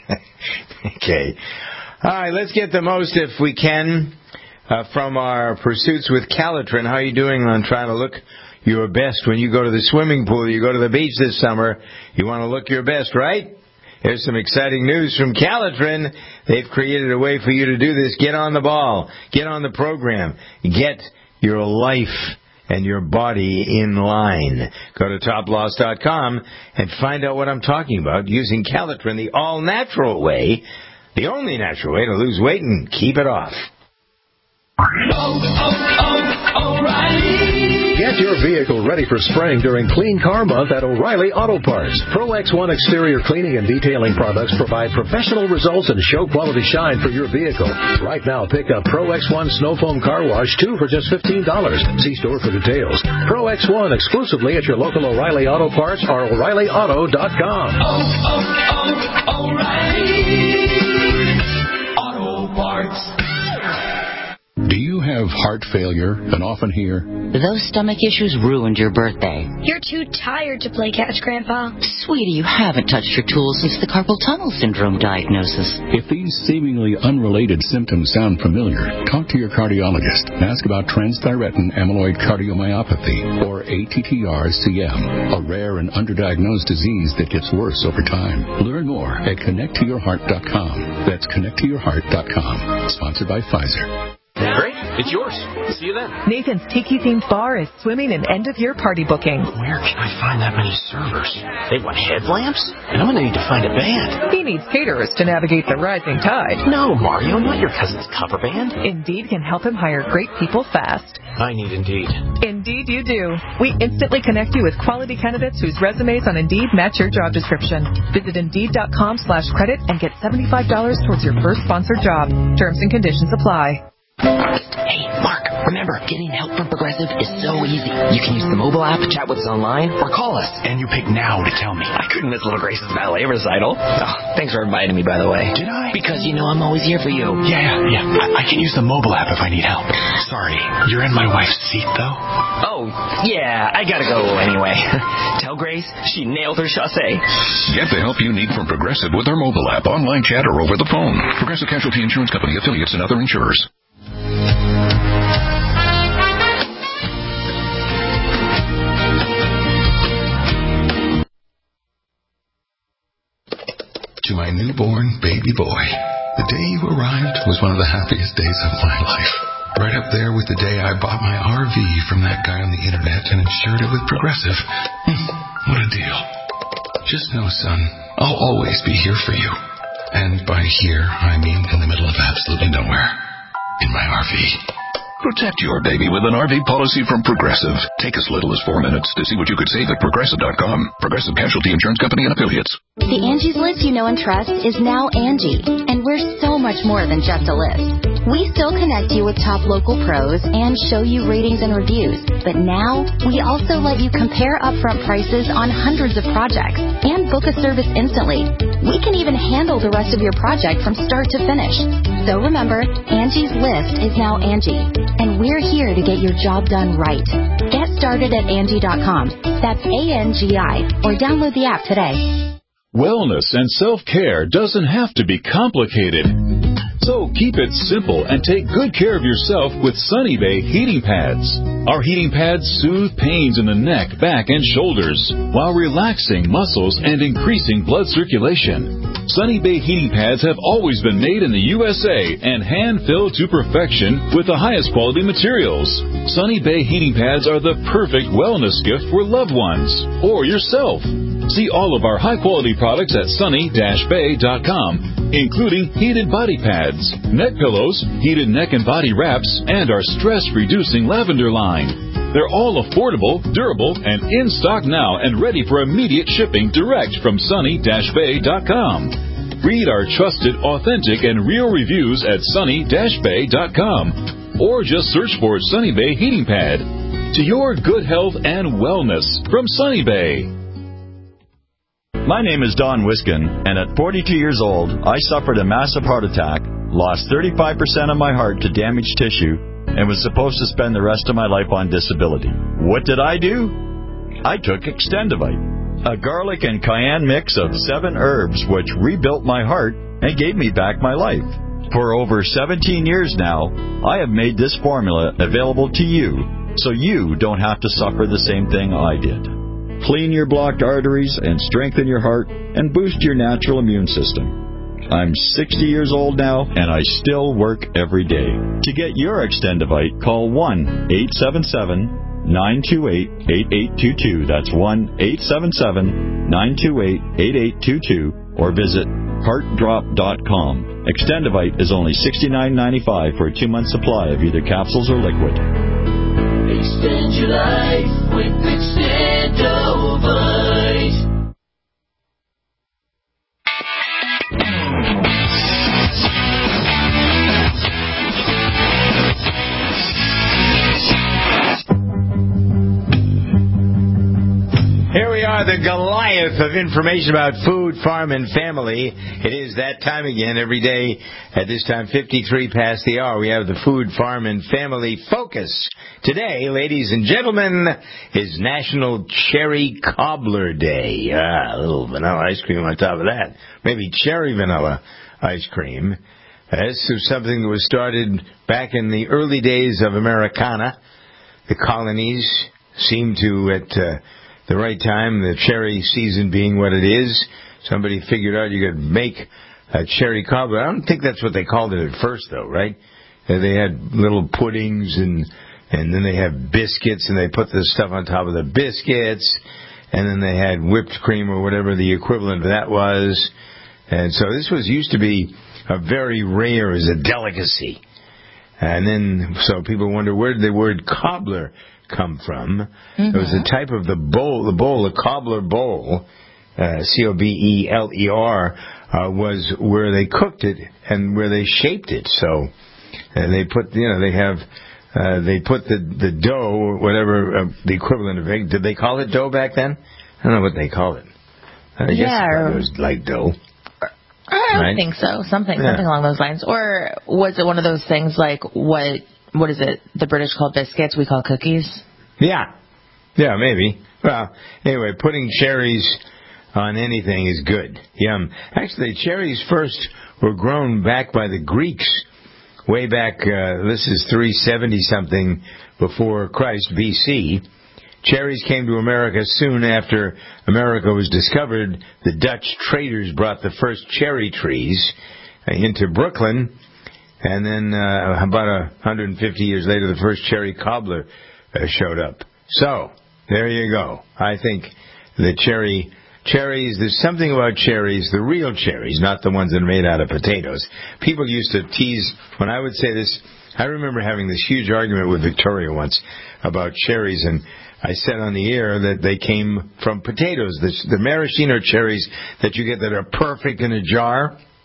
Okay. All right, let's get the most, if we can, uh, from our pursuits with Calitrin. How are you doing on trying to look your best when you go to the swimming pool, you go to the beach this summer? You want to look your best, right? Here's some exciting news from Calitrin. They've created a way for you to do this. Get on the ball. Get on the program. Get your life and your body in line. Go to top loss dot com and find out what I'm talking about using Calitrin, the all-natural way, the only natural way to lose weight and keep it off.
Oh, oh, oh, O'Reilly. Get your vehicle ready for spring during Clean Car Month at O'Reilly Auto Parts. Pro X one exterior cleaning and detailing products provide professional results and show quality shine for your vehicle. Right now, pick up Pro X one Snow Foam Car Wash two for just fifteen dollars. See store for details. Pro X one exclusively at your local O'Reilly Auto Parts or O'Reilly Auto dot com.
Oh, oh, oh, O'Reilly Auto Parts.
Do you have heart failure and often hear,
"Those stomach issues ruined your birthday"?
"You're too tired to play catch, Grandpa."
Sweetie, you haven't touched your tools since the carpal tunnel syndrome diagnosis.
If these seemingly unrelated symptoms sound familiar, talk to your cardiologist and ask about transthyretin amyloid cardiomyopathy, or A T T R C M, a rare and underdiagnosed disease that gets worse over time. Learn more at connect to your heart dot com. That's connect to your heart dot com. Sponsored by Pfizer.
Great. It's yours. See you then.
Nathan's Tiki-themed bar is swimming in end-of-year party bookings.
Where can I find that many servers? They want headlamps? And I'm going to need to find a band.
He needs caterers to navigate the rising tide.
No, Mario, not your cousin's cover band.
Indeed can help him hire great people fast.
I need Indeed.
Indeed you do. We instantly connect you with quality candidates whose resumes on Indeed match your job description. Visit Indeed.com slash credit and get seventy-five dollars towards your first sponsored job. Terms and conditions apply.
Hey, Mark, remember, getting help from Progressive is so easy. You can use the mobile app, chat with us online, or call us.
And you pick now to tell me.
I couldn't miss Little Grace's ballet recital. Oh, thanks for inviting me, by the way.
Did I?
Because you know I'm always here for you.
Yeah, yeah, yeah. I, I can use the mobile app if I need help. Sorry, you're in my wife's seat, though?
Oh, yeah, I gotta go anyway. Tell Grace she nailed her chassé.
Get the help you need from Progressive with our mobile app, online chat, or over the phone. Progressive Casualty Insurance Company, affiliates, and other insurers.
To my newborn baby boy, the day you arrived was one of the happiest days of my life. Right up there with the day I bought my R V from that guy on the internet and insured it with Progressive. Hmm, what a deal. Just know, son, I'll always be here for you. And by here, I mean in the middle of absolutely nowhere. In my R V.
Protect your baby with an R V policy from Progressive. Take as little as four minutes to see what you could save at Progressive dot com. Progressive Casualty Insurance Company and affiliates.
The Angie's List you know and trust is now Angie, and we're so
much more than just a list. We still connect you with top local pros and show you ratings and reviews, but now we also let you compare upfront prices on hundreds of projects and book a service instantly. We can even handle the rest of your project from start to finish. So remember, Angie's List is now Angie, and we're here to get your job done right. Get started at Angie dot com. That's A N G I, or download the app today.
Wellness and self-care doesn't have to be complicated. So keep it simple and take good care of yourself with Sunny Bay heating pads. Our heating pads soothe pains in the neck, back, and shoulders while relaxing muscles and increasing blood circulation. Sunny Bay heating pads have always been made in the U S A and hand-filled to perfection with the highest quality materials. Sunny Bay heating pads are the perfect wellness gift for loved ones or yourself. See all of our high-quality products at sunny dash bay dot com, including heated body pads, neck pillows, heated neck and body wraps, and our stress-reducing lavender line. They're all affordable, durable, and in stock now and ready for immediate shipping direct from sunny dash bay dot com. Read our trusted, authentic, and real reviews at sunny dash bay dot com, or just search for Sunny Bay Heating Pad. To your good health and wellness from Sunny Bay.
My name is Don Wiskin, and at forty-two years old, I suffered a massive heart attack, lost thirty-five percent of my heart to damaged tissue, and was supposed to spend the rest of my life on disability. What did I do? I took Extendivite, a garlic and cayenne mix of seven herbs which rebuilt my heart and gave me back my life. For over seventeen years now, I have made this formula available to you, so you don't have to suffer the same thing I did. Clean your blocked arteries and strengthen your heart and boost your natural immune system. I'm sixty years old now, and I still work every day. To get your Extendivite, call one eight seven seven, nine two eight, eight eight two two. That's one eight seven seven, nine two eight, eight eight two two, or visit heart drop dot com. Extendivite is only sixty-nine ninety-five for a two-month supply of either capsules or liquid.
Extend your life with Extendovite.
Here we are, the Goliath of information about food, farm, and family. It is that time again every day at this time, fifty-three past the hour. We have the Food, Farm, and Family Focus. Today, ladies and gentlemen, is National Cherry Cobbler Day. Ah, a little vanilla ice cream on top of that. Maybe cherry vanilla ice cream. This is something that was started back in the early days of Americana. The colonies seemed to, at uh, the right time, the cherry season being what it is, somebody figured out you could make a cherry cobbler. I don't think that's what they called it at first, though, right? Uh, they had little puddings, and and then they had biscuits, and they put the stuff on top of the biscuits, and then they had whipped cream or whatever the equivalent of that was. And so this was used to be a very rare as a delicacy. And then, so people wonder, where did the word cobbler come from? Mm-hmm. It was a type of the bowl, the bowl, the cobbler bowl, uh, C O B E L E R, uh, was where they cooked it and where they shaped it. So uh, they put, you know, they have, uh, they put the, the dough, or whatever, uh, the equivalent of egg. Did they call it dough back then? I don't know what they call it. I guess
Yeah.
it was like dough.
I don't
Right?
think so. Something,
Yeah.
something along those lines. Or was it one of those things like what? What is it? The British call biscuits. We call cookies.
Yeah. Yeah, maybe. Well, anyway, putting cherries on anything is good. Yum. Actually, cherries first were grown back by the Greeks way back, uh, this is three seventy something before Christ, B C. Cherries came to America soon after America was discovered. The Dutch traders brought the first cherry trees into Brooklyn, and then uh, about one hundred fifty years later, the first cherry cobbler uh, showed up. So, there you go. I think the cherry cherries, there's something about cherries, the real cherries, not the ones that are made out of potatoes. People used to tease, when I would say this, I remember having this huge argument with Victoria once about cherries, and I said on the air that they came from potatoes. The, the maraschino cherries that you get that are perfect in a jar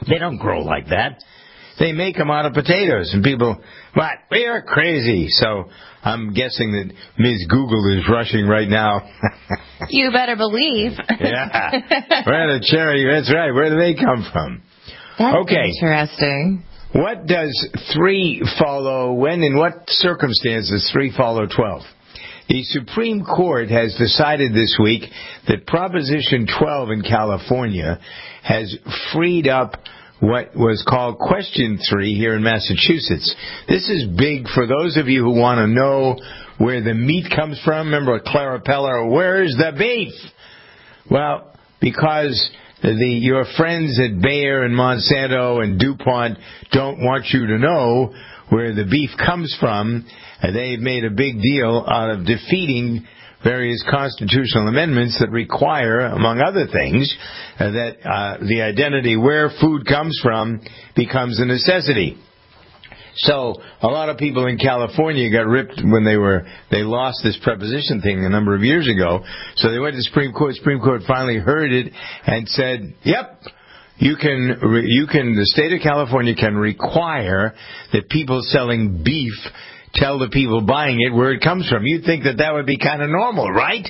They don't grow like that. They make them out of potatoes. And people, what? We are crazy. So I'm guessing that Miz Google is rushing right now.
You better believe.
Yeah. Where the cherry, that's right. Where do they come from?
That's
okay.
Interesting.
What does three follow, when in what circumstances three follow twelve? The Supreme Court has decided this week that Proposition twelve in California has freed up what was called Question three here in Massachusetts. This is big for those of you who want to know where the meat comes from. Remember Clara Peller, where's the beef? Well, because the your friends at Bayer and Monsanto and DuPont don't want you to know where the beef comes from, they've made a big deal out of defeating various constitutional amendments that require, among other things, uh, that uh, the identity where food comes from becomes a necessity. So a lot of people in California got ripped when they were they lost this preposition thing a number of years ago. So they went to the Supreme Court. Supreme Court finally heard it and said, "Yep, you can you can the state of California can require that people selling beef tell the people buying it where it comes from." You'd think that that would be kind of normal, right?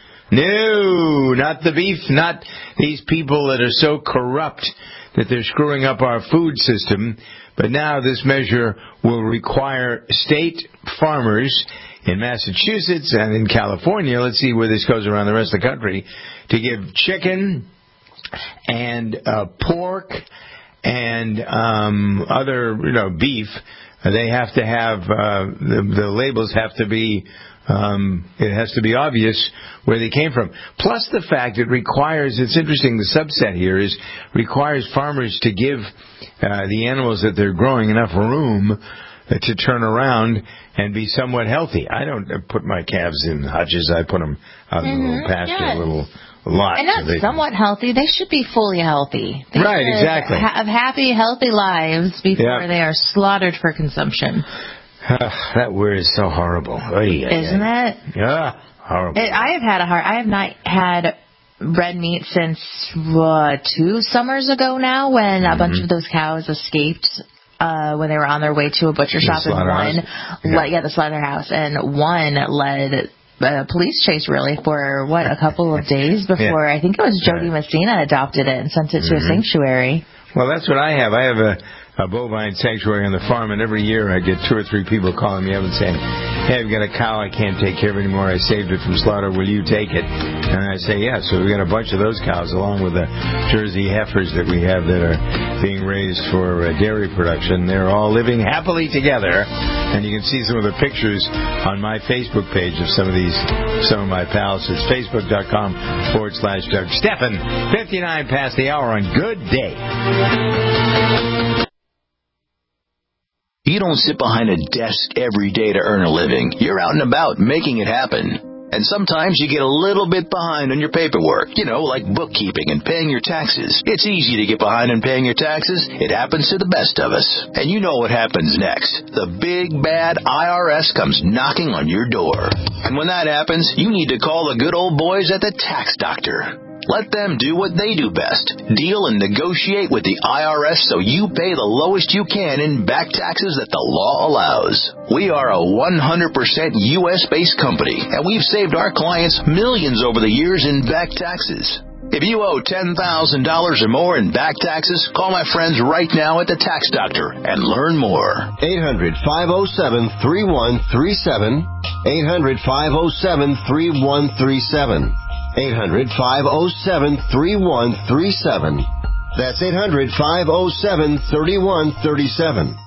No, not the beef, not these people that are so corrupt that they're screwing up our food system. But now this measure will require state farmers in Massachusetts and in California, let's see where this goes around the rest of the country, to give chicken and uh, pork and um, other, you know, beef. They have to have, uh, the, the labels have to be, um, it has to be obvious where they came from. Plus the fact it requires, it's interesting, the subset here is, requires farmers to give uh, the animals that they're growing enough room uh, to turn around and be somewhat healthy. I don't put my calves in hutches, I put them out in
Mm-hmm.
a little pasture,
Yeah.
a little lot.
And not
so they,
somewhat healthy. They should be fully healthy. They
Right,
should
exactly.
Have happy, healthy lives before
Yep.
they are slaughtered for consumption.
that word is so horrible. Oy, oy,
Isn't
oy.
it?
Yeah, horrible.
It, I have had a hard. I have not had red meat since what, two summers ago now, when
Mm-hmm.
a bunch of those cows escaped uh, when they were on their way to a butcher
The
shop, and one,
slaughterhouse?
yeah. Le- yeah, the slaughterhouse, and one led a police chase really for what, a couple of days before
Yeah.
I think it was Jody Messina adopted it and sent it to
Mm-hmm.
a sanctuary.
Well, that's what I have. I have a, a bovine sanctuary on the farm, and every year I get two or three people calling me up and saying, "Hey, I've got a cow I can't take care of anymore. I saved it from slaughter. Will you take it?" And I say, "Yeah." So we got a bunch of those cows, along with the Jersey heifers that we have that are being raised for uh, dairy production. They're all living happily together, and you can see some of the pictures on my Facebook page of some of these, some of my pals. It's facebook.com forward slash Doug Stephan. fifty-nine past the hour on Good Day.
You don't sit behind a desk every day to earn a living. You're out and about making it happen. And sometimes you get a little bit behind on your paperwork, you know, like bookkeeping and paying your taxes. It's easy to get behind on paying your taxes. It happens to the best of us. And you know what happens next. The big, bad I R S comes knocking on your door. And when that happens, you need to call the good old boys at the Tax Doctor. Let them do what they do best. Deal and negotiate with the I R S so you pay the lowest you can in back taxes that the law allows. We are a one hundred percent U S-based company, and we've saved our clients millions over the years in back taxes. If you owe ten thousand dollars or more in back taxes, call my friends right now at the Tax Doctor and learn more.
eight hundred, five oh seven, three one three seven. eight hundred, five oh seven, three one three seven. eight hundred, five oh seven, three one three seven. That's eight hundred, five oh seven, three one three seven.